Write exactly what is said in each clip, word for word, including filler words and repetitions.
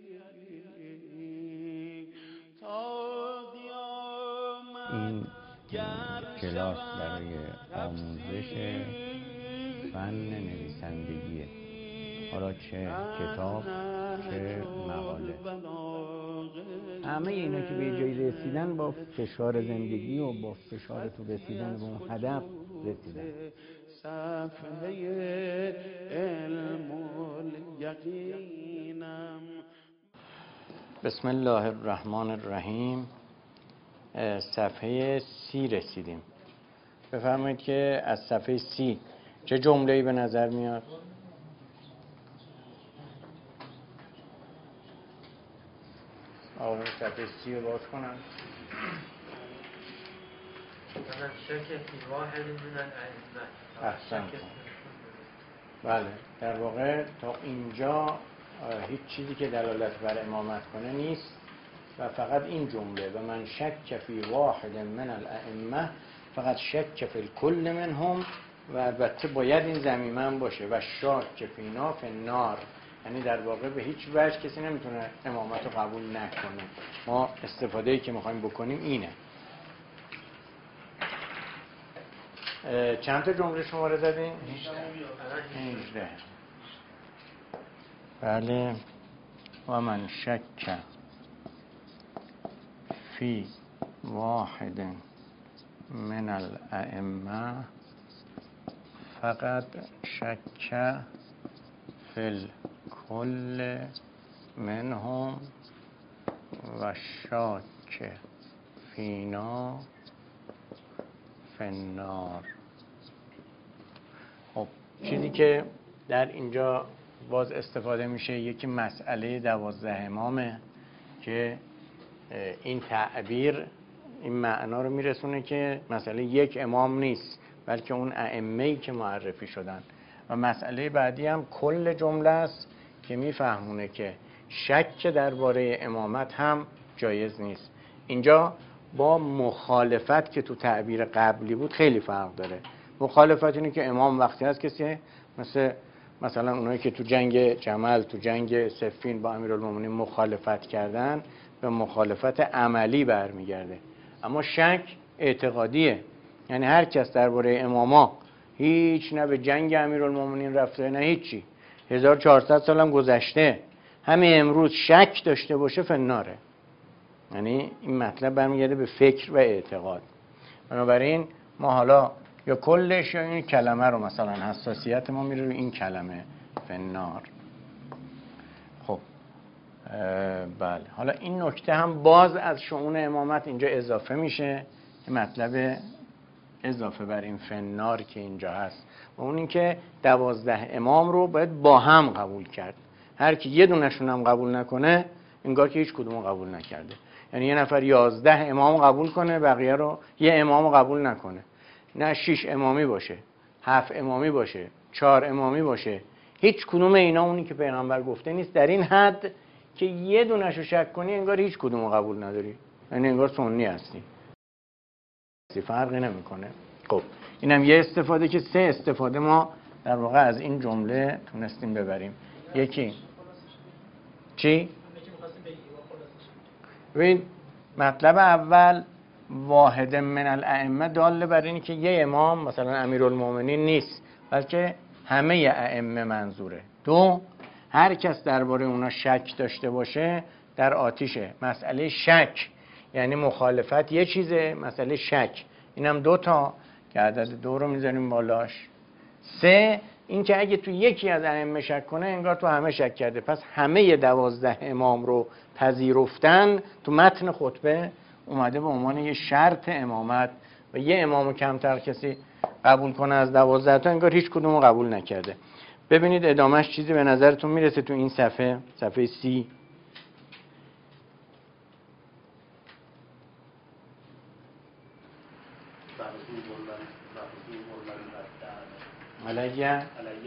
این کلاس برای آموزش فن نویسندگیه، حالا چه کتاب چه مقاله. همه اینا که به جایی رسیدن با فشار زندگی و با فشار تو رسیدن به اون هدف رسیدن. صفحه علم الیقینم. بسم الله الرحمن الرحیم. صفحه سی رسیدیم. بفرمایید که از صفحه سی چه جمله‌ای به نظر میاد؟ آقا صفحه سی رو باز کنم. شک فی واحد من الائمه. احسن. بله، در واقع تا اینجا هیچ چیزی که دلالت بر امامت کنه نیست و فقط این جمله و من شک فی واحد من الائمه فقط شک فی الکل منهم، و البته باید این ضمیمه هم باشه و شاک فینا فی النار، یعنی در واقع به هیچ وجه کسی نمیتونه امامت رو قبول نکنه. ما استفاده‌ای که میخوایم بکنیم اینه. چند تا جمله شماره زدیم؟ هجده. بله. و من شک فی واحد من الائمه فقط شک فی الکل منهم و شاک فینا فی النار. خب چیزی که در اینجا باز استفاده میشه یکی مسئله دوازده امامه که این تعبیر این معنا رو میرسونه که مسئله یک امام نیست بلکه اون ائمه‌ای که معرفی شدن. و مسئله بعدی هم کل جمله است که میفهمونه که شک درباره امامت هم جایز نیست. اینجا با مخالفت که تو تعبیر قبلی بود خیلی فرق داره. مخالفت اینه که امام وقتی هست کسی مثل مثلا اونایی که تو جنگ جمل تو جنگ صفین با امیرالمومنین مخالفت کردن به مخالفت عملی برمیگرده. اما شک اعتقادیه، یعنی هر کس درباره اماما هیچ نه به جنگ امیرالمومنین رفته نه هیچی، هزار و چهارصد سال هم گذشته، همین امروز شک داشته باشه فناره. یعنی این مطلب برمیگرده به فکر و اعتقاد. بنابراین ما حالا یا کلش یا این کلمه رو مثلا حساسیت ما میره رو این کلمه فنار. خب بله، حالا این نکته هم باز از شؤون امامت اینجا اضافه میشه، مطلب اضافه بر این فنار که اینجا هست و اون این که دوازده امام رو باید با هم قبول کرد. هر کی یه دونشون هم قبول نکنه انگار که هیچ کدوم قبول نکرده. یعنی یه نفر یازده امام قبول کنه بقیه رو یه امام قبول نکنه، نه شش امامی باشه، هفت امامی باشه، چهار امامی باشه، هیچ کدوم اینا اونی که پیغمبر گفته نیست. در این حد که یه دونشو شک کنی انگار هیچ کدومو قبول نداری، یعنی انگار سنی هستی، فرقی نمیکنه. خب اینم یه استفاده که سه استفاده ما در واقع از این جمله تونستیم ببریم. یکی چی؟ ببین مطلب اول واحد من الائمه داله بر این که یه امام مثلا امیرالمومنین نیست بلکه همه ائمه منظوره. دو، هر کس درباره اونا شک داشته باشه در آتیشه. مسئله شک یعنی مخالفت یه چیزه، مسئله شک اینم دو تا که عدد دو رو میذاریم بالاش. سه، این که اگه تو یکی از ائمه شک کنه انگار تو همه شک کرده. پس همه دوازده امام رو پذیرفتن تو متن خطبه اومده به عنوان یه شرط امامت و یه امامو کمتر کسی قبول کنه از دوازده تا انگار هیچ کدومو قبول نکرده. ببینید ادامهش چیزی به نظرتون میرسه تو این صفحه صفحه سی؟ علیه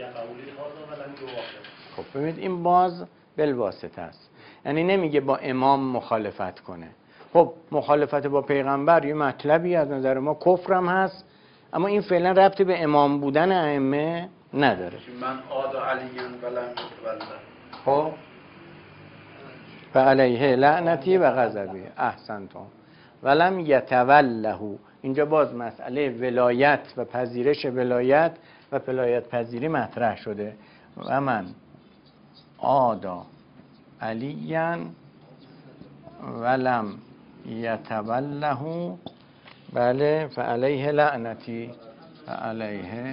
خب ببینید این باز بالواسطه است، یعنی نمیگه با امام مخالفت کنه. خب مخالفت با پیغمبر یه مطلبی از نظر ما کفرم هست، اما این فعلا ربطی به امام بودن ائمه نداره. من آد علیان ولم یتولد. خب فعلیه لعنتی و غضبی. احسنتم. ولم یتوله. اینجا باز مسئله ولایت و پذیرش ولایت و ولایت پذیری مطرح شده. و من آدا علیاً ولم یتوله بله فعلیه لعنتی فعلیه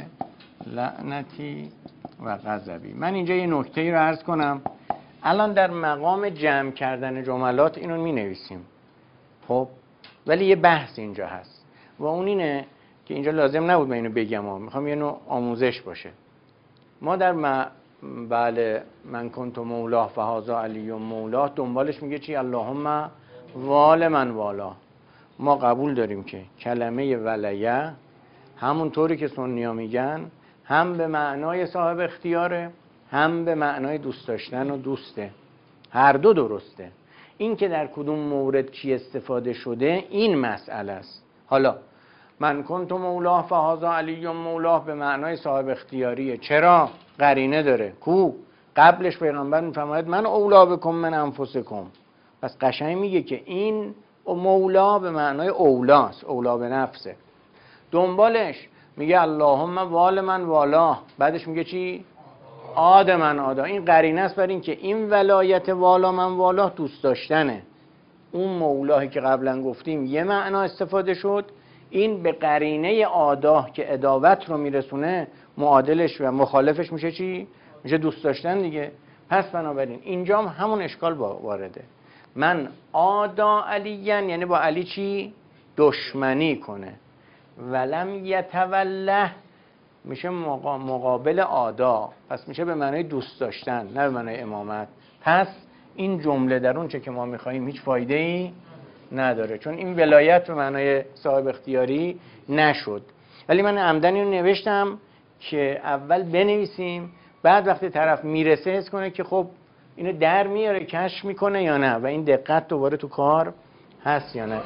لعنتی و غضبی. من اینجا یه نکته‌ای رو عرض کنم. الان در مقام جمع کردن جملات اینو می نویسیم، خب ولی یه بحث اینجا هست و اون اینه که اینجا لازم نبود من اینو بگم، ها میخوام یه نوع آموزش باشه. ما در م... بله من کنت مولاه و هذا علی مولاه دنبالش میگه چی؟ اللهم وال من والا. ما قبول داریم که کلمه ولیه همونطوری که سنی‌ها میگن هم به معنای صاحب اختیاره هم به معنای دوست داشتن و دوسته، هر دو درسته. این که در کدوم مورد چی استفاده شده این مسئله است. حالا من کنت مولاه فهذا علی مولاه به معنای صاحب اختیاریه. چرا؟ قرینه داره. کو قبلش پیغمبر میفرماید من اولا بکم من انفسکم. پس قشنگ میگه که این مولا به معنای اولاست، اولا به نفسه. دنبالش میگه اللهم وال من والا، بعدش میگه چی؟ آد من آدا. این قرینه است بر این که این ولایت والا من والا دوست داشتنه. اون مولاهی که قبلا گفتیم یه معنا استفاده شد، این به قرینه آداه که عداوت رو میرسونه معادلش و مخالفش میشه چی؟ میشه دوست داشتن دیگه. پس بنابراین اینجا هم همون اشکال وارده. من آدا علیین یعنی با علی چی؟ دشمنی کنه. ولم یتوله میشه مقابل آدا، پس میشه به معنای دوست داشتن نه به معنای امامت. پس این جمله در اون چه که ما میخواییم هیچ فایده ای نداره، چون این ولایت به معنای صاحب اختیاری نشد. ولی من عمدن اینو نوشتم که اول بنویسیم، بعد وقتی طرف میرسه حس کنه که خب اینو در میاره، کشف میکنه یا نه، و این دقت دوباره تو کار هست یا نه.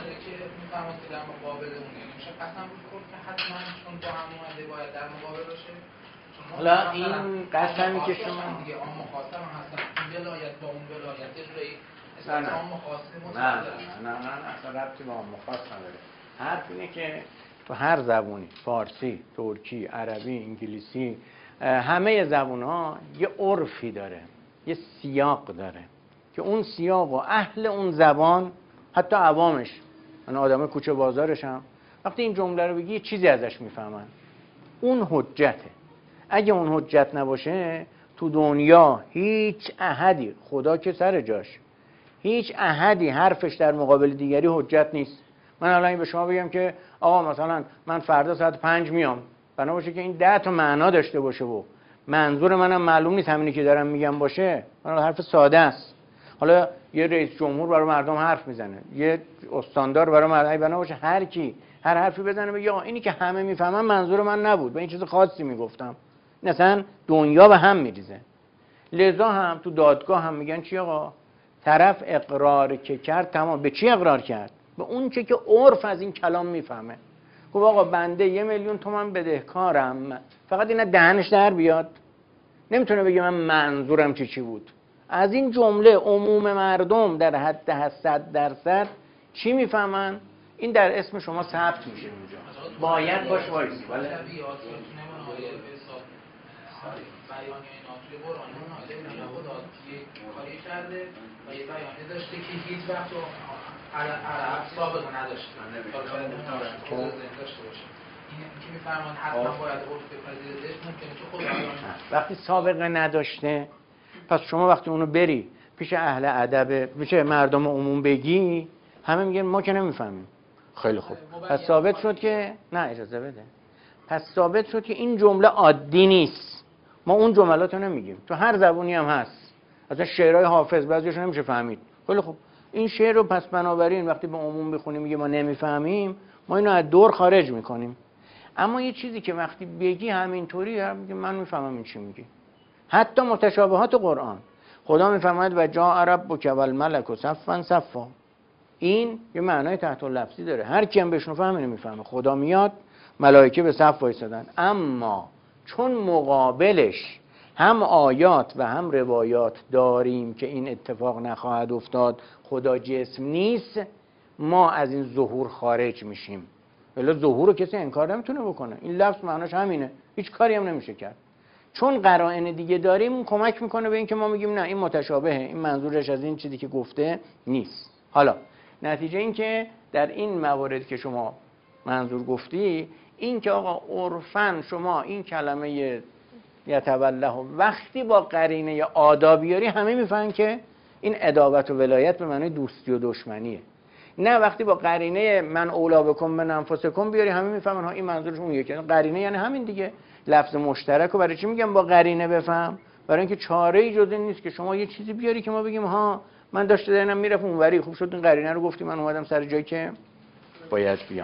حالا این قسمی که شما دیگه آن مخاطب هستن این ولایت با اون ولایت جوری نه نه آن مخاطب نه نه نه اصلا ربطی با آن مخاطب نداره. حرف اینه که تو هر زبونی، فارسی، ترکی، عربی، انگلیسی، همه زبون‌ها یه عرفی داره، یه سیاق داره که اون سیاق و اهل اون زبان حتی عوامش، من آدم کوچه بازارش هم وقتی این جمله رو بگی یه چیزی ازش میفهمن. اون حجته. اگه اون حجت نباشه تو دنیا هیچ احدی، خدا که سر جاش، هیچ احدی حرفش در مقابل دیگری حجت نیست. من الان به شما بگم که آقا مثلا من فردا ساعت پنج میام، بنا باشه که این ده تا معنا داشته باشه و منظور منم معلوم نیست همینی که دارم میگم باشه، من حرف ساده است. حالا یه رئیس جمهور برای مردم حرف میزنه، یه استاندار برای مردم، بنا باشه هر کی هر حرفی بزنه بگه آقا اینی که همه میفهمن منظور من نبود، من این چیز خاصی میگفتم. مثلا دنیا به هم میریزه. لذا هم تو دادگاه هم میگن چی آقا؟ طرف اقرار که کرد تمام. به چی اقرار کرد؟ به اون چه که عرف از این کلام میفهمه. خب آقا بنده یه میلیون تومان بدهکارم، فقط اینا دهنش در بیاد، نمیتونه بگه من منظورم چی چی بود. از این جمله عموم مردم در حد صد درصد چی میفهمن؟ این در اسم شما ثبت میشه اونجا. باید باش وایسی. ولی بیانیه اینا توی قرآن اون آیه میگه داد که کاری کرده و یه بیانیه داشته که هیچ وقت عرب سابقه نداشتن که داشته باشه. این که میفرمان حتما باید عرف بپذیرش ممکنه که خود وقتی سابقه نداشته، پس شما وقتی اونو بری پیش اهل ادب، پیش مردم عموم بگی، همه میگن ما که نمیفهمیم. خیلی خوب، پس ثابت شد که نه، اجازه بده، پس ثابت شد که این جمله عادی نیست. ما اون جملاتو نمیگیم، تو هر زبونی هم هست. اصلا شعرهای حافظ بعضیش نمیشه فهمید. خیلی خوب، این شعر رو پس بنابراین وقتی به عموم بخونیم میگه ما نمیفهمیم، ما اینو از دور خارج میکنیم. اما یه چیزی که وقتی بگی همینطوری هم میگه من میفهمم این چی میگی. حتی متشابهات قرآن خدا میفرماید و جاء ربک والملک صفا صفا، این یه معنای تحت لفظی داره، هر کی هم بشنو فهمه نمیفهمه. خدا میاد، ملائکه به صف وایسادن، اما چون مقابلش هم آیات و هم روایات داریم که این اتفاق نخواهد افتاد، خدا جسم نیست، ما از این ظهور خارج میشیم. ولی ظهور رو کسی انکار نمیتونه بکنه، این لفظ معناش همینه، هیچ کاری هم نمیشه کرد. چون قرائن دیگه داریم اون کمک میکنه به این که ما میگیم نه این متشابهه، این منظورش از این چیزی که گفته نیست. حالا نتیجه این که در این موارد که شما منظور گفتی، این که آقا عرفاً شما این کلمه یتوله وقتی با قرینه آداب بیاری، همه میفهمن که این عداوت و ولایت به معنی دوستی و دشمنیه. نه وقتی با قرینه من اولا بکن من انفسکم بیاری، همه میفهمن ها این منظورش اون یکیه. قرینه یعنی همین دیگه، لفظ مشترک. و برای چی میگم با قرینه بفهم؟ برای اینکه چاره ای جز این نیست که شما یه چیزی بیاری که ما بگیم ها من داشته دارم میرفت اونوری، خوب شد این قرینه رو گفتی من اومدم سر جایی که باید بیام.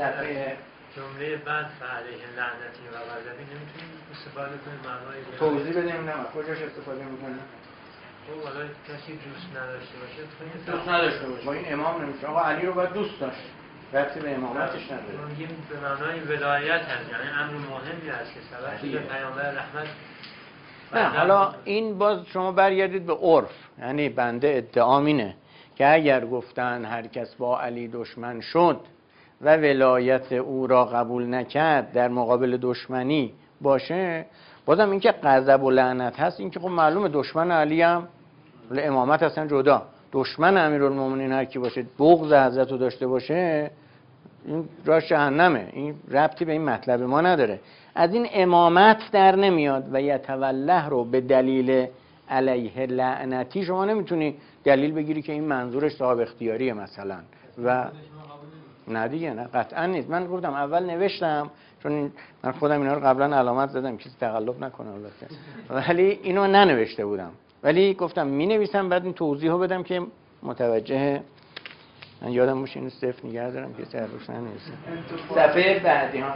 جمله بعد فعلیه لعنتی و غضبی نمیتونیم استفاده کنیم معنای توضیح بدیم؟ نه کجاش استفاده میکنه؟ او والا کسی دوست نداشته باشه دوست نداشته باشه با این امام نمیشه. آقا علی رو باید دوست داشت، ربطی به امامتش نداره. ما میگیم به معنای ولایت هست، یعنی امر مهمی است که سبب شده پیامبر رحمت. نه حالا این باز شما برگردید به عرف، یعنی بنده ادعام اینه که اگر گفتن هر کس با علی دشمن شد و ولایت او را قبول نکرد در مقابل دشمنی باشه، بازم این که غضب و لعنت هست، این که خب معلومه دشمن علی هم امامت هستن جدا، دشمن امیرالمومنین هر کی باشه بغض حضرت رو داشته باشه این راه جهنمه، این ربطی به این مطلب ما نداره. از این امامت در نمیاد و یتوله رو به دلیل علیه لعنتی شما نمیتونی دلیل بگیری که این منظورش صاحب اختیاریه مثلا و نه دیگه، نه قطعا نیست. من گفتم اول نوشتم چون من خودم اینا رو قبلا علامت زدم کسی تقلب نکنه البته، ولی اینو ننوشته بودم، ولی گفتم می نویسم بعد این توضیحو بدم که متوجه. من یادم باشه اینو صفر نگه دارم که هر روز ننویسم. صفحه بعدی ها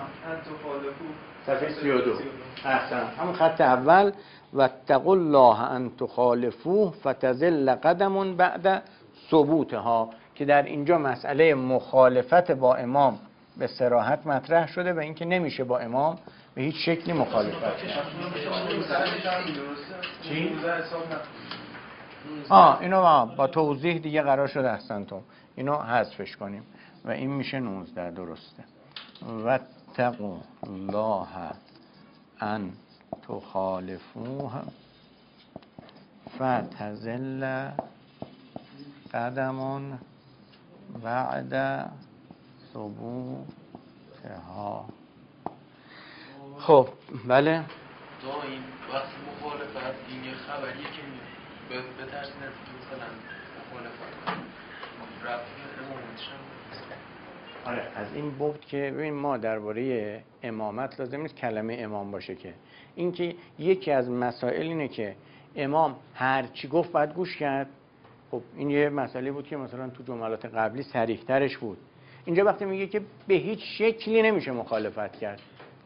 صفحه سی و دو احسن همون خط اول واتقوا الله ان تخالفوه فتزل قدم بعد ثبوتها، که در اینجا مسئله مخالفت با امام به صراحت مطرح شده و اینکه نمیشه با امام به هیچ شکلی مخالفت کرد. چی؟ آه اینو با توضیح دیگه قرار شد احسن تو اینو حذفش کنیم و این میشه نوزده. درسته. واتقوا الله ان تخالفوه فتزل قدم بعد ثبوتها. خب بله دا این وقت مخالفت این یه خبریه که بترسین از مثلا مخالفت رفتی امامتش هم. آره از این بود که ببین ما درباره امامت لازم نیست کلمه امام باشه، که این که یکی از مسائل اینه که امام هر چی گفت باید گوش کرد. خب این یه مسئله بود که مثلا تو جملات قبلی صریح ترش بود. اینجا وقتی میگه که به هیچ شکلی نمیشه مخالفت کرد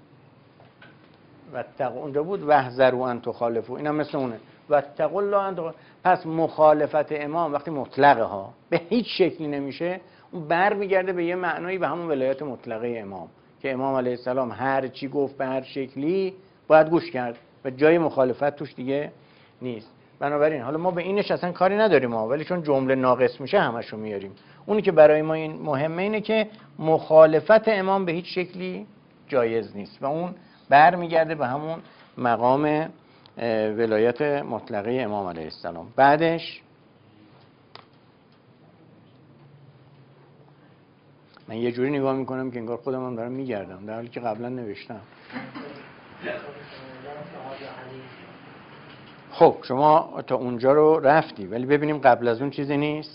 واتقوا، اونجا بود واحذروا ان تخالفوا، اینا مثل اونه واتقوا الله ان تخالفوا. پس مخالفت امام وقتی مطلقه ها به هیچ شکلی نمیشه، اون برمیگرده به یه معنایی به همون ولایت مطلقه امام که امام علیه السلام هر چی گفت به هر شکلی باید گوش کرد و جای مخالفت توش دیگه نیست. بنابراین حالا ما به اینش اصلا کاری نداریم ها، ولی چون جمله ناقص میشه همشو میاریم. اونی که برای ما این مهمه اینه که مخالفت امام به هیچ شکلی جایز نیست و اون برمیگرده به همون مقام ولایت مطلقه امام علیه السلام. بعدش من یه جوری نگاه میکنم که انگار خودم هم دارم میگردم در حالی که قبلا نوشتم. خب شما تا اونجا رو رفتی، ولی ببینیم قبل از اون چیزی نیست.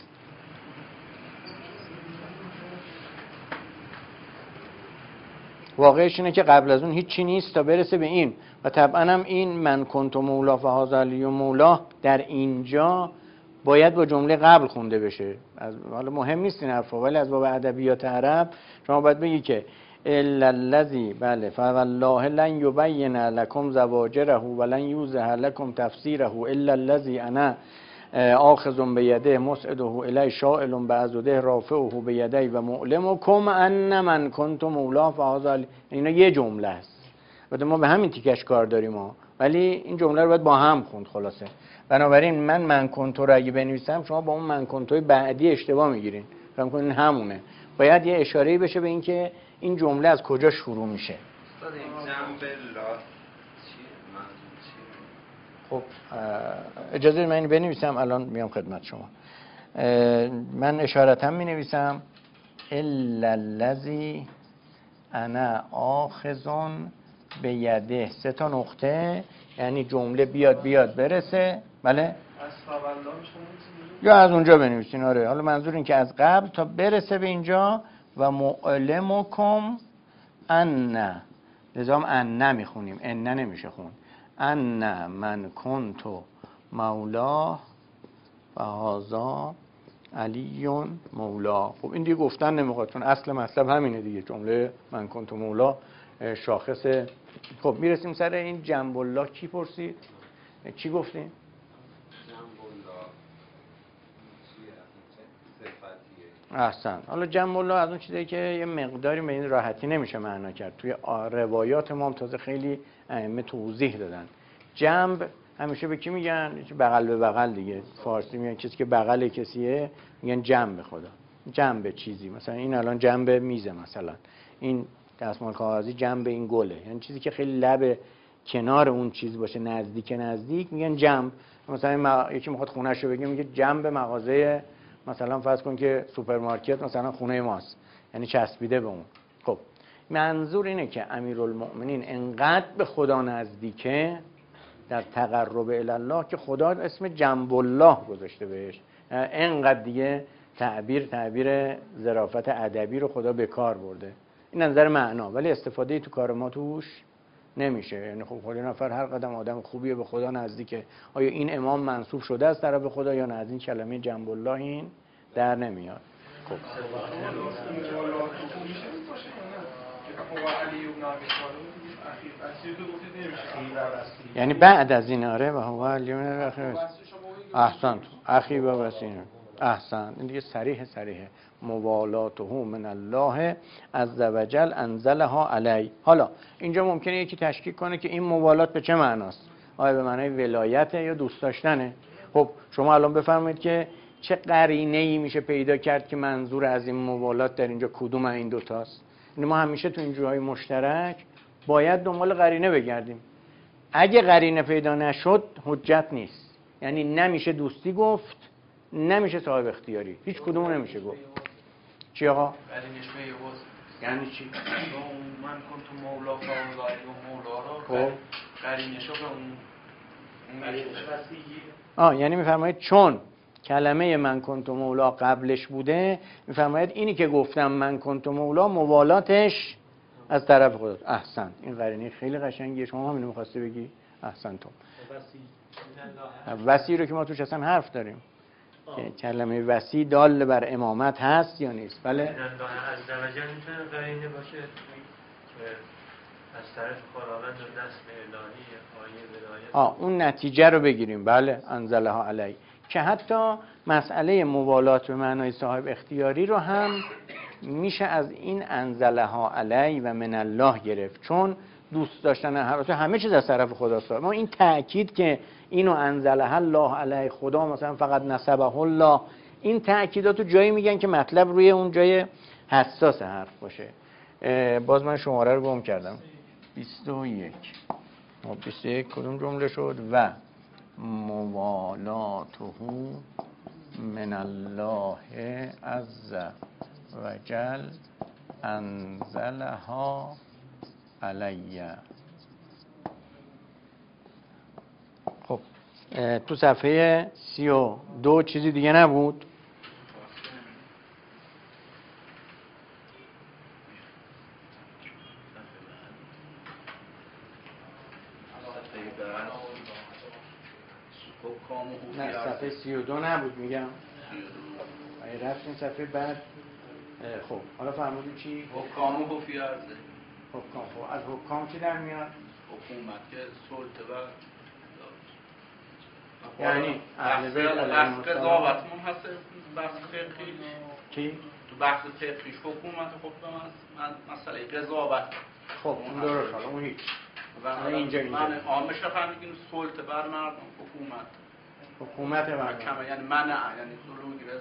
واقعش اینه که قبل از اون هیچی نیست تا برسه به این و طبعا هم این من کنت مولا فهذا علی مولا در اینجا باید با جمله قبل خونده بشه. از حالا مهم نیست این حرفا، ولی از باب ادبیات عرب شما باید بگی که الا الذی بله فوالله لن یبین لكم زواجره ولن یوضح لكم تفسیره الا الذی انا آخذ بیده مسعده الی شائل بعضده رافعه بیدی و معلمکم ان من کنت مولا فهذا. اینا یه جمله است و ما به همین تیکش کار داریم ها. ولی این جمله رو باید با هم خوند خلاصه. بنابراین من من کنتو رو اگه بنویسم شما با اون من کنتوی بعدی اشتباه میگیرین، فهم کنین همونه. باید یه اشاره‌ای بشه به این که این جمله از کجا شروع میشه. خب اجازه من اینو بنویسم، الان میام خدمت شما. من اشارتا می نویسم الا الذی انا آخذون به یده، سه تا نقطه، یعنی جمله بیاد بیاد برسه. بله یا از اونجا بنویسین. آره حالا منظور این که از قبل تا برسه به اینجا. و معلمکم ان، لزام ان نمیخونیم، ان نمیشه خون. ان من کنتو مولا و هذا علیون مولا. خب این دیگه گفتن نمیخواد، چون اصل مطلب همینه دیگه، جمله من کنتو مولا شاخص. خب میرسیم سر این جنب الله. کی پرسید؟ چی گفتیم؟ احسن. حالا جنب الله از اون چیزی که یه مقداری به این راحتی نمیشه معنا کرد. توی روایات ما هم تازه خیلی ائمه توضیح دادن. جنب همیشه به کی میگن؟ بغل به بغل دیگه. فارسی میگن کسی که بغل کسیه میگن جنب خدا. جنب چیزی، مثلا این الان جنب میزه، مثلا این دستمال کاغذی جنب این گله، یعنی چیزی که خیلی لب کنار اون چیز باشه، نزدیک نزدیک میگن جنب. مثلا ما... یکی میخواد خونه‌ش رو بگه میگه جنب مغازه، مثلا فرض کن که سوپرمارکت مثلا خونه ماست، یعنی چسبیده به اون. خب منظور اینه که امیرالمؤمنین انقدر به خدا نزدیکه در تقرب الی الله که خدا اسم جنب الله گذاشته بهش. انقدر دیگه تعبیر تعبیر ظرافت ادبی رو خدا به کار برده. این نظر معنا، ولی استفاده تو کار ما توش نمیشه. یعنی خب خود نفر هر قدم آدم خوبیه به خدا نزدیکه. آیا این امام منصوب شده از طرف خدا یا نه؟ از این کلمه جنب الله این در نمیاد. خب یعنی بعد از این آره و هو علیون الاخر. احسنت اخی و وسین. احسن. این دیگه صریح صریحه. موالاته من الله عز وجل انزلها علی. حالا اینجا ممکنه یکی تشکیک کنه که این موالات به چه معناست؟ آیا به معنای ولایت یا دوست داشتنه؟ خب شما الان بفرمایید که چه قرینه‌ای میشه پیدا کرد که منظور از این موالات در اینجا کدوم این دوتاست؟ یعنی ما همیشه تو این جاهای مشترک باید دنبال قرینه بگردیم. اگه قرینه پیدا نشد حجت نیست. یعنی نمیشه دوستی گفت، نمیشه صاحب اختیاری، هیچ کدوم نمیشه گفت. چی آقا؟ قرینش به یواز یعنی چی؟ من کنتو مولا فاوزایی و مولا را خب قرینش به اون آه یعنی میفرمایید چون کلمه من کنتو مولا قبلش بوده، میفرمایید اینی که گفتم من کنتو مولا موالاتش از طرف خدا. احسن. این قرینه خیلی قشنگیه. شما همینو می‌خواستی بگی؟ احسن. تو وسی رو که ما توش اصلا حرف داریم که کلمه وسی دال بر امامت هست یا نیست؟ بله. از زوجه میتونه قرینه باشه که از طرف خداوند و دست الهی آیه ولایت. آه اون نتیجه رو بگیریم. بله انزلها علی. که حتی مسئله موالات به معنای صاحب اختیاری رو هم میشه از این انزلها علی و من الله گرفت، چون دوست داشتن هر همه چیز از طرف خداست. ما این تأکید که اینو انزلها الله علی خدا مثلا فقط نسبه الله، این تأکیداتو جایی میگن که مطلب روی اون جای حساس حرف باشه. باز من شماره رو گم کردم. بیست و یک. بیست و یک کدوم جمله شد؟ و موالاته من الله عز و جل انزلها علی. خب تو صفحه سی و دو چیزی دیگه نبود؟ نه صفحه سی و دو نبود میگم. اگه رفتین صفحه بعد. خب حالا فرمودی چی؟ حکام و حفی عرضه. حکام. خب از حکام چی در میاد؟ حکومت که سلطه و یعنی اهل بیت بحث قضاوت من هست. بحث فقهی کی؟ تو بحث فقهیش حکومت خب من مسئله قضاوت. خب اون درست. حالا اون هیچ و اینجا من عامش فهمیدیم سلطه بر مردم حکومت حکومت بر کما یعنی منع یعنی جلو گیره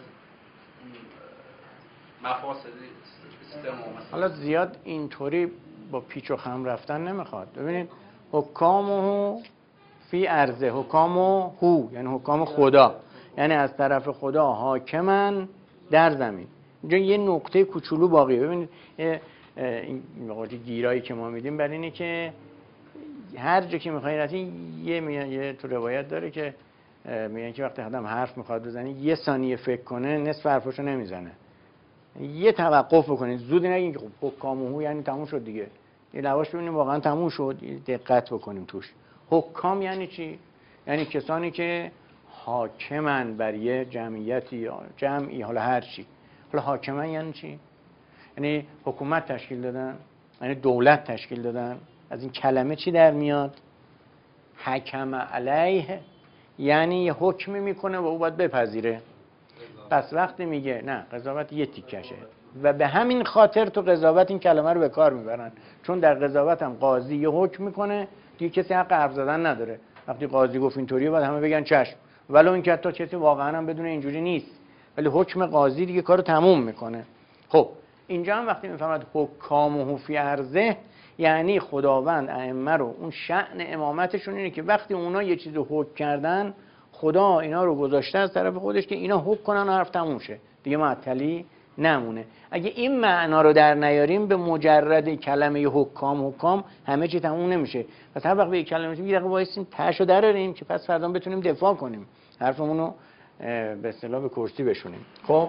مفاسد سیستم. حالا زیاد اینطوری با پیچ و خم رفتن نمیخواد. ببینید حکامه فی ارضه، حکامه هو یعنی حکام خدا، یعنی از طرف خدا حاکمن در زمین. اینجا یه نقطه کوچولو باقیه. ببینید این مقاطع گیرایی که ما میدیم بر اینه که هر جا که میخواین رفتین یه میان یه تو روایت داره که میگن که وقتی آدم حرف میخواد بزنه یه ثانیه فکر کنه نصف حرفشو نمیزنه. یه توقف بکنید، زود نگین که خب حکامه یعنی تموم شد دیگه. یه لواش ببینیم واقعا تموم شد، دقت بکنیم توش. حکام یعنی چی؟ یعنی کسانی که حاکمن بر یه جمعیتی، جمعی، حالا هر چی. حالا حاکمن یعنی چی؟ یعنی حکومت تشکیل دادن، یعنی دولت تشکیل دادن. از این کلمه چی در میاد؟ حکم علیه، یعنی یه حکمی میکنه و او باید بپذیره. پس وقتی میگه نه قضاوت یه تیکشه و به همین خاطر تو قضاوت این کلمه رو به کار میبرن، چون در قضاوت هم قاضی یه حکم میکنه دیگه کسی حق حرف زدن نداره. وقتی قاضی گفت اینطوریه باید همه بگن چشم، ولو اینکه حتی کسی واقعا هم بدون اینجوری نیست، ولی حکم قاضی دیگه کارو تموم میکنه. خب اینجا هم وقتی میفهمد حکامه فی ارضه، یعنی خداوند ائمه رو اون شأن امامتشون اینه که وقتی اونا یه چیزی حکم کردن خدا اینا رو گذاشته از طرف خودش که اینا حکم کنن و حرف تموم شه دیگه، معطلی نمونه. اگه این معنا رو در نیاریم به مجرد کلمه حکام حکام همه چی تموم نمیشه. پس هر وقت به کلمه میگیم یه دقیقه وایسیم تاشو دراریم که پس فردا بتونیم دفاع کنیم، حرفمون رو به اصطلاح به کرسی بشونیم. خب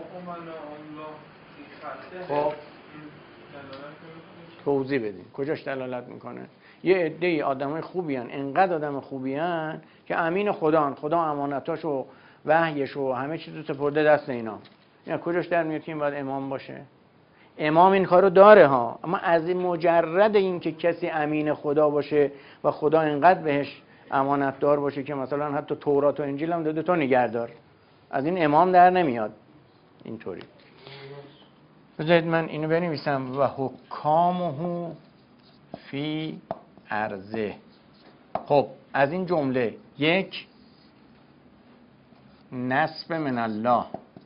خب توضیح بدیم کجاش دلالت میکنه. یه عده‌ای آدمای خوبی ان، انقدر آدم خوبی ان که امین خدا، خدا امانتاش و وحیش و همه چیزو سپرده دست اینا. اینا کجاش در میاد که این باید امام باشه؟ امام این کارو داره ها، اما از این مجرد این که کسی امین خدا باشه و خدا انقدر بهش امانت دار باشه که مثلا حتی تورات و انجیل هم داده تو نگهدار، از این امام در نمیاد. اینطوری بذارید من اینو بنویسم و حکامه فی ارضه. خب از این جمله یک نسب من الله،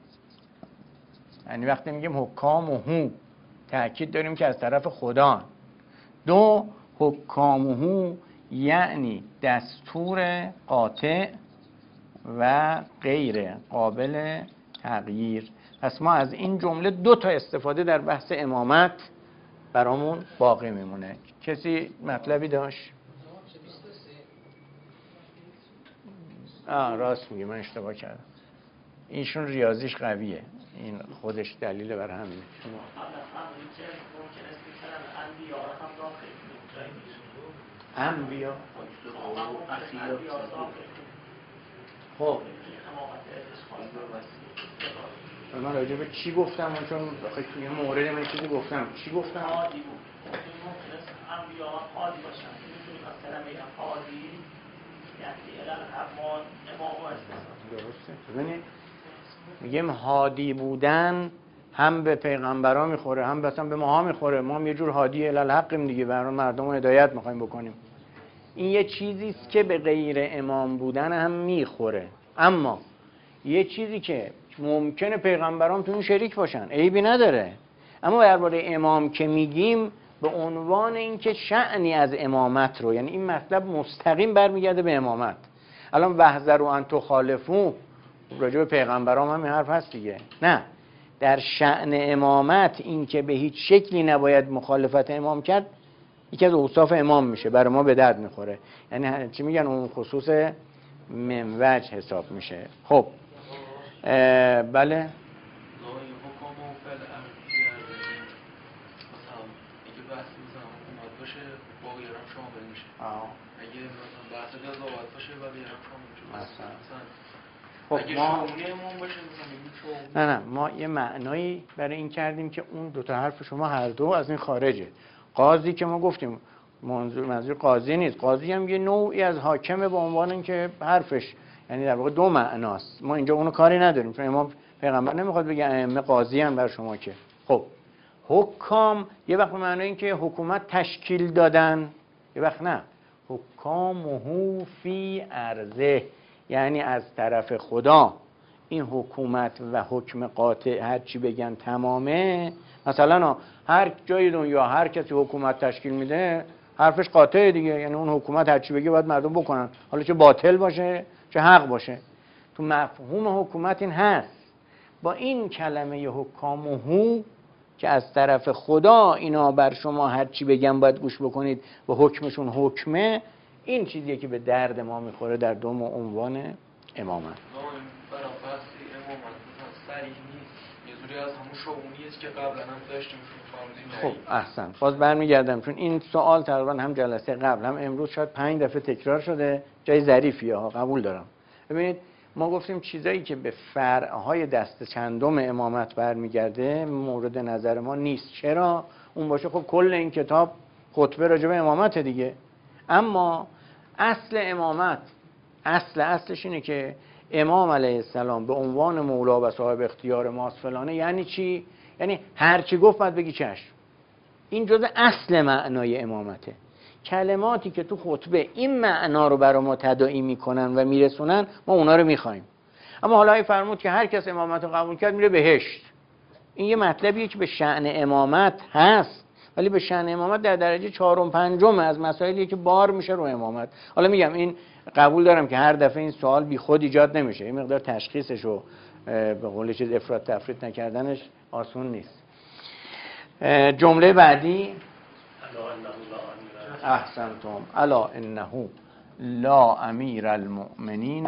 یعنی وقتی میگیم حکامه تأکید داریم که از طرف خدا. دو حکامه یعنی دستور قاطع و غیر قابل تغییر. پس ما از این جمله دو تا استفاده در بحث امامت برامون باقی میمونه. کسی مطلبی داشت؟ آه راست میگه، من اشتباه کردم. ایشون ریاضیش قویه، این خودش دلیل بر همینه. شما انبیا خب من راجع به چی گفتم؟ چون بخاطر توی مورد من چیزی گفتم. چی گفتم؟ حادی بود. ممکن است انبیا حادی باشن. میتونیم مثلا بگم حادی یعنی الان اما امام و استثنا. درسته. ببینید میگیم هادی بودن هم به پیغمبرا میخوره هم مثلا به ماها میخوره. ما هم یه جور هادی الالحقیم دیگه، برای مردم رو هدایت میخوایم بکنیم. این یه چیزی است که به غیر امام بودن هم میخوره، اما یه چیزی که ممکنه پیغمبران تو این شریک باشن عیبی نداره، اما درباره امام که میگیم به عنوان اینکه شأنی از امامت رو، یعنی این مطلب مستقیم برمیگرده به امامت. الان وحذروا ان تخالفوا راجع به پیغمبران هم این حرف هست دیگه. نه، در شأن امامت این که به هیچ شکلی نباید مخالفت امام کرد یکی از اوصاف امام میشه، برای ما به درد میخوره. یعنی چی میگن اون خصوص منوج حساب میشه. خب بله اگه مثلا بحث قضاوت باشه و بیارم شما خب اگه ما شما باشه نه نه ما یه معنایی برای این کردیم که اون دو تا حرف شما هر دو از این خارجه. قاضی که ما گفتیم منظور منظور قاضی نیست، قاضی هم یه نوعی از حاکمه به عنوان اینکه حرفش یعنی در واقع دو معناست. ما اینجا اونو کاری نداریم چون امام پیغمبر نمیخواد بگه ائمه قاضی ان بر شما که. خب حکام یه وقت به معنای اینکه حکومت تشکیل دادن، یه وقت نه، حکامه فی ارضه، یعنی از طرف خدا این حکومت و حکم قاطع هر چی بگن تمامه. مثلا هر جای دنیا هر کسی حکومت تشکیل میده حرفش قاطعه دیگه، یعنی اون حکومت هر چی بگه باید مردم بکنن، حالا چه باطل باشه چه حق باشه. تو مفهوم حکومت این هست. با این کلمه حکامه که از طرف خدا اینا بر شما هر چی بگن باید گوش بکنید و حکمشون حکمه، این چیزیه که به درد ما میخوره در دوم عنوان امامت. برافرستی امامت سریع نیست، یه جوری از همون شعونی است که قبلا هم داشتیم. خب احسن، باز برمیگردم چون این سوال تقریبا هم جلسه قبل هم امروز شاید پنج دفعه تکرار شده، جای ظریفیه ها، قبول دارم. ببینید ما گفتیم چیزایی که به فرعهای دست چندم امامت برمیگرده مورد نظر ما نیست. چرا؟ اون باشه خب کل این کتاب خطبه راجع به امامت دیگه. اما اصل امامت، اصل اصلش اینه که امام علیه السلام به عنوان مولا و صاحب اختیار ماست فلانه. یعنی چی؟ یعنی هر چی گفت باید بگی چشم. این جزء اصل معنای امامته. کلماتی که تو خطبه این معنا رو برای ما تداعی میکنن و میرسونن ما اونا رو میخوایم. اما حالا ای فرمود که هر کس امامت رو قبول کرد میره بهشت. این یه مطلبیه که به شأن امامت هست، ولی به شأن امامت در درجه چهارم پنجم از مسائلیه که بار میشه رو امامت. حالا میگم این قبول دارم که هر دفعه این سوال بی خود ایجاد نمیشه، این مقدار تشخیصش رو به قول چیز افراط تفرید نکردنش آسون نیست. جمله بعدی احسنتم الا انه لا امیر المؤمنین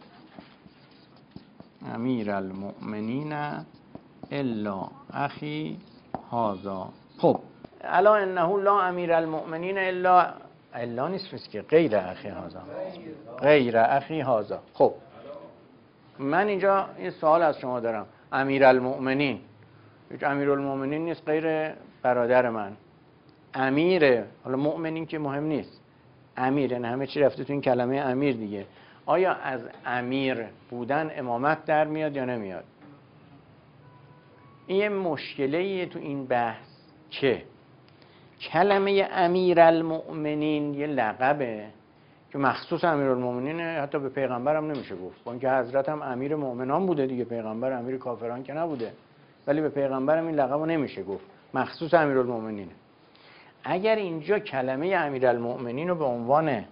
امیر المؤمنین الا اخی هذا. خب الا انه لا امیر المؤمنین الا الا نیست که غیر اخی هذا، غیر اخی هذا. خب من اینجا این سوال از شما دارم، امیر المؤمنین هیچ امیر المؤمنین نیست غیر برادر من. امیره، حالا مؤمنین که مهم نیست، امیر، یعنی همه چی رفته تو این کلمه امیر دیگه. آیا از امیر بودن امامت در میاد یا نمیاد؟ این یه مشکلیه تو این بحث که کلمه امیر المؤمنین یه لقبه که مخصوص امیر المؤمنینه، حتی به پیغمبر هم نمیشه گفت، با اینکه حضرت هم امیر مؤمنان بوده دیگه، پیغمبر امیر کافران که نبوده، ولی به پیغمبر هم این لقبو نمیشه گفت، مخصوص امیر المؤمنینه. اگر اینجا کلمه امیرالمؤمنین رو به عنوان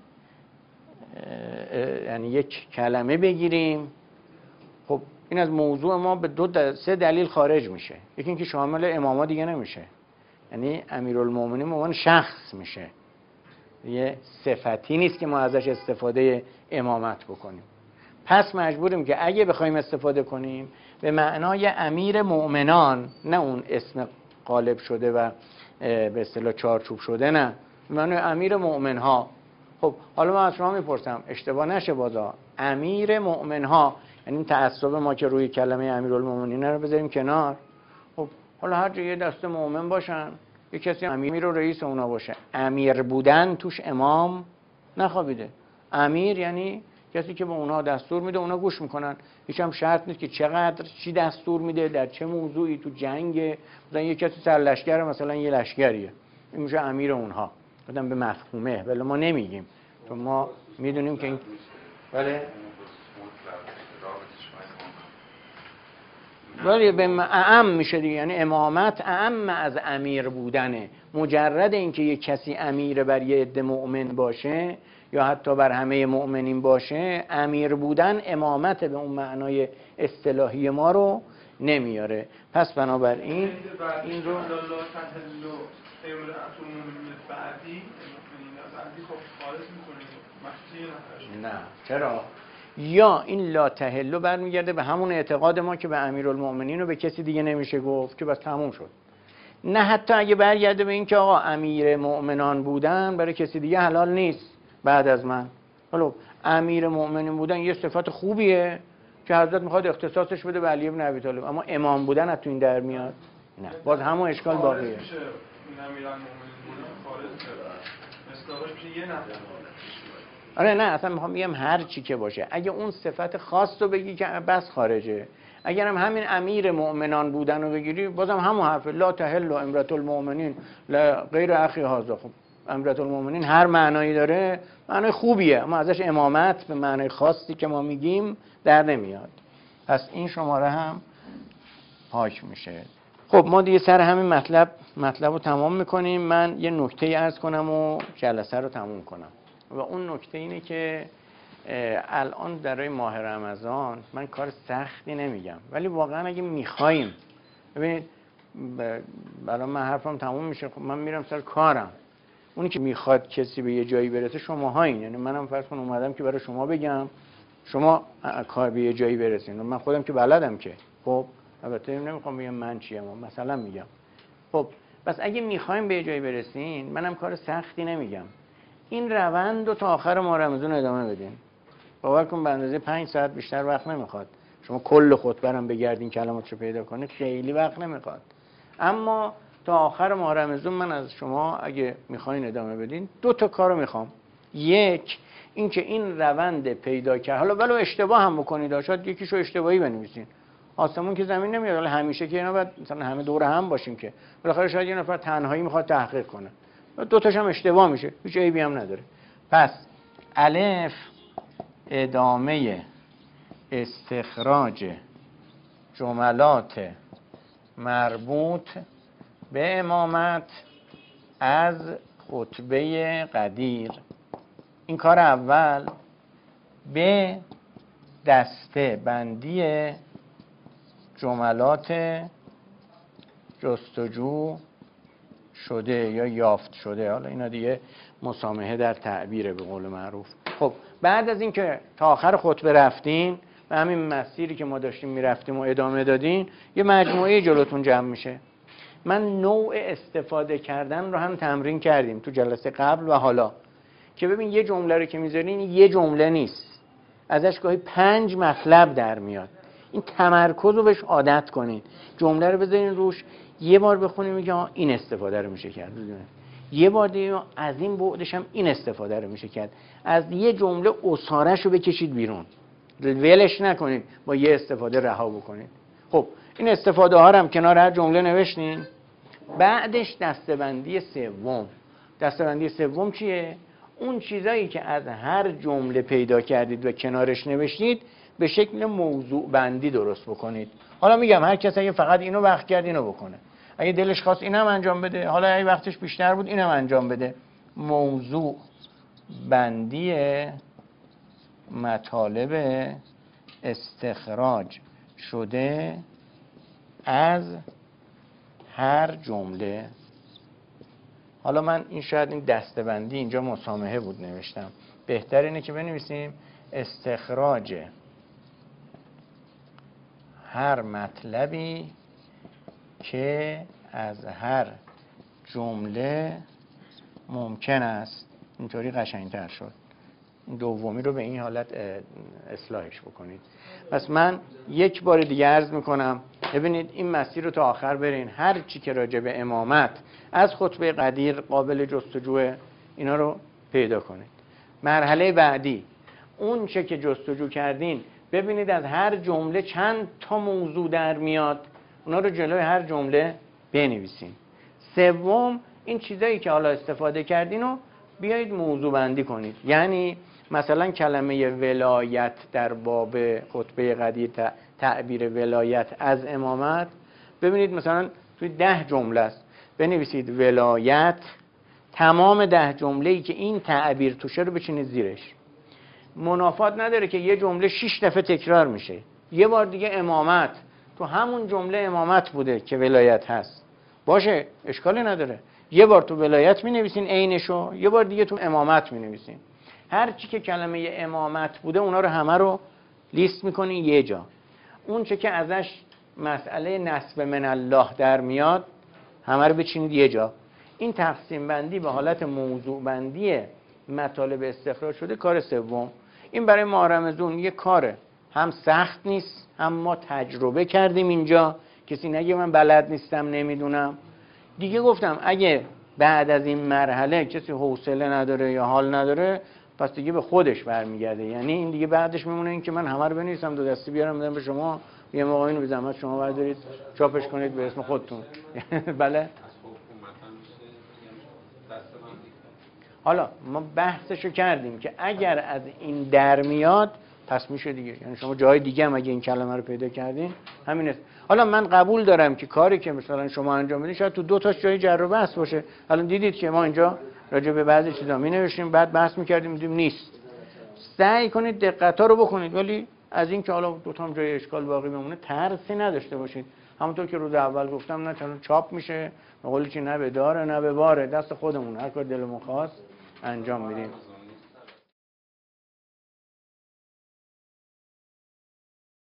یعنی یک کلمه بگیریم، خب این از موضوع ما به دو دل... سه دلیل خارج میشه. یکی اینکه شامل اماما دیگه نمیشه، یعنی امیرالمؤمنین به عنوان شخص میشه، یه صفتی نیست که ما ازش استفاده امامت بکنیم. پس مجبوریم که اگه بخوایم استفاده کنیم به معنای امیر مؤمنان، نه اون اسم غالب شده و به اصطلاح چارچوب شده، نه، معنی امیر مؤمنها. خب حالا من از شما میپرسم اشتباه نشه بازا، امیر مؤمنها یعنی تعصب ما که روی کلمه امیرالمؤمنین رو بذاریم کنار. خب حالا هر جای دسته مؤمن باشن، یه کسی امیر و رئیس اونا باشه، امیر بودن توش امام نخوابیده. امیر یعنی کسی که به اونها دستور میده، اونها گوش میکنن. هیچ هم شرط نیست که چقدر چی دستور میده، در چه موضوعی، تو جنگ مثلا یه کسی سرلشکر مثلا یه لشکریه، این میشه امیر اونها. آدم به مفهومه، ولی ما نمیگیم، چون ما میدونیم که این بله ولی به اعم میشه دیگه، یعنی امامت اعم از امیر بودنه. مجرد اینکه یک کسی امیر بر یه عده مؤمن باشه یا حتی بر همه مؤمنین باشه، امیر بودن امامت به اون معنای اصطلاحی ما رو نمیاره. پس بنابراین این رو نه، چرا؟ یا این لا تحلو برمیگرده به همون اعتقاد ما که به امیرالمؤمنین رو به کسی دیگه نمیشه گفت که بس تموم شد. نه، حتی اگه برگرده به این که آقا امیر مؤمنان بودن برای کسی دیگه حلال نیست بعد از من. حالا امیر مؤمنین بودن یه صفت خوبیه که حضرت میخواد اختصاصش بده به علی ابن ابی طالب، اما امام بودن از تو این در میاد؟ نه، باز همون اشکال باقیه. این امیرالمؤمنین بودن خارج میشه، یه نفر. آره نه، اصلا میخوام بگم هر چی که باشه، اگه اون صفت خاص رو بگی که بس خارجه. اگر هم همین امیر مؤمنان بودن رو بگیری بازم همون حرفه، لا تحل امرة المؤمنین لا غیر اخی هذا. خب امیرالمومنین هر معنایی داره معنای خوبیه، اما ازش امامت به معنای خاصی که ما میگیم در نمیاد. پس این شماره هم پاک میشه. خب ما دیگه سر همین مطلب مطلب رو تمام میکنیم. من یه نکته عرض کنم و جلسه رو تموم کنم و اون نکته اینه که الان در ماه رمضان من کار سختی نمیگم، ولی واقعا اگه میخوایم، ببینید برای من حرفم تموم میشه، خب من میرم سر کارم. اونی که میخواد کسی به یه جایی برسه شماهایین، یعنی منم فرض کن اومدم که برای شما بگم شما کار به یه جایی برسین، من خودم که بلدم که. خب البته نمیخوام بگم من چیم، مثلا میگم خب بس اگه میخوایم به یه جایی برسین منم کار سختی نمیگم، این روند رو تا آخر ماه رمضان ادامه بدین. باور کن به اندازه پنج ساعت بیشتر وقت نمیخواد. شما کل خطبه رو بگردین کلماتشو پیدا کنید خیلی وقت نمیخواد، اما تا آخر ماه رمضان من از شما اگه میخواین ادامه بدین دو تا کارو میخوام. یک اینکه این روند پیدا کرد، حالا ولو اشتباه هم بکنید، شاید یکیشو اشتباهی بنویسین، آسمون که زمین نمیاد، حالا همیشه که اینا باید مثلا همه دور هم باشیم که بالاخره شاید یه نفر تنهایی میخواد تحقیق کنه، دو تاش هم اشتباه میشه، هیچ عیبی هم نداره. پس الف ادامه استخراج جملات مربوط به امامت از خطبه قدیر. این کار اول به دسته بندی جملات جستجو شده یا یافت شده، حالا اینا دیگه مسامحه در تعبیره به قول معروف. خب بعد از این که تا آخر خطبه رفتین و همین مسیری که ما داشتیم میرفتیم و ادامه دادین، یه مجموعه جلوتون جمع میشه. من نوع استفاده کردن رو هم تمرین کردیم تو جلسه قبل و حالا، که ببین یه جمله رو که میذارین یه جمله نیست، ازش گاهی پنج مطلب در میاد. این تمرکز رو بهش عادت کنین، جمله رو بذارین روش، یه بار بخونیم میگه این استفاده رو میشه کرد، یه بار دیگه از این بعدش هم این استفاده رو میشه کرد. از یه جمله اسارش رو بکشید بیرون، ولش نکنید با یه استفاده رها بکنید. خب این استفاده ها رو هم کنار هر جمله نوشتین. بعدش دسته‌بندی سوم. دسته‌بندی سوم چیه؟ اون چیزایی که از هر جمله پیدا کردید و کنارش نوشتید به شکل موضوع بندی درست بکنید. حالا میگم هر کس اگه فقط اینو وقت کرد اینو بکنه، اگه دلش خواست اینم انجام بده، حالا اگه وقتش بیشتر بود اینم انجام بده. موضوع بندی مطالب استخراج شده از هر جمله. حالا من این شاید این دسته‌بندی اینجا مسامحه بود نوشتم، بهتر اینه که بنویسیم استخراج هر مطلبی که از هر جمله ممکن است. اینطوری قشنگتر شد. این دومی رو به این حالت اصلاحش بکنید. پس من یک بار دیگه عرض میکنم، ببینید این مسیر رو تا آخر برین، هر چی که راجع به امامت از خطبه قدیر قابل جستجوه اینا رو پیدا کنید. مرحله بعدی اون چه که جستجو کردین ببینید از هر جمله چند تا موضوع در میاد، اونا رو جلوی هر جمله بنویسین. سوم این چیزایی که حالا استفاده کردین رو بیایید موضوع بندی کنید. یعنی مثلا کلمه ولایت در باب خطبه قدیر، تعبیر ولایت از امامت، ببینید مثلا توی ده جمله است، بنویسید ولایت، تمام ده جمله‌ای که این تعبیر توشه رو بچینید زیرش. منافات نداره که یه جمله شش دفعه تکرار میشه، یه بار دیگه امامت، تو همون جمله امامت بوده که ولایت هست، باشه اشکالی نداره، یه بار تو ولایت می نویسین عینشو، یه بار دیگه تو امامت می نویسین. هر چی که کلمه امامت بوده اونا رو همه رو لیست میکنین یه جا. اون چه که ازش مسئله نسب من الله در میاد همه رو بچینید یه جا. این تقسیم بندی به حالت موضوع بندی مطالب استخراج شده کار سوم. این برای ماه رمضان یه کاره، هم سخت نیست، هم ما تجربه کردیم اینجا، کسی نگه من بلد نیستم نمیدونم. دیگه گفتم اگه بعد از این مرحله کسی حوصله نداره یا حال نداره پس دیگه به خودش برمیگرده. یعنی این دیگه بعدش میمونه این که من همه رو بنویسم دو دستی بیارم بدم به شما، یه موقع اینو به زحمت شما بردارید چاپش کنید به اسم خودتون. بله حالا ما بحثشو کردیم که اگر از این در میاد پس میشه دیگه، یعنی شما جای دیگه هم اگه این کلمه رو پیدا کردین همین است. حالا من قبول دارم که کاری که مثلا شما انجام میدین شاید تو دو تاش جای جر و بحث باشه. الان دیدید که ما اینجا راجع به بعضی چیزا می نوشتیم بعد بحث میکردیم دیدیم نیست. سعی کنید دقت‌ها رو بکنید، ولی از این که حالا دو تا هم جای اشکال باقی بمونه ترسی نداشته باشید. همونطور که روز اول گفتم نه چون چاپ میشه، به قول چی نه به داره نه به باره، دست خودمون هر کار دلمون خواست انجام میدیم.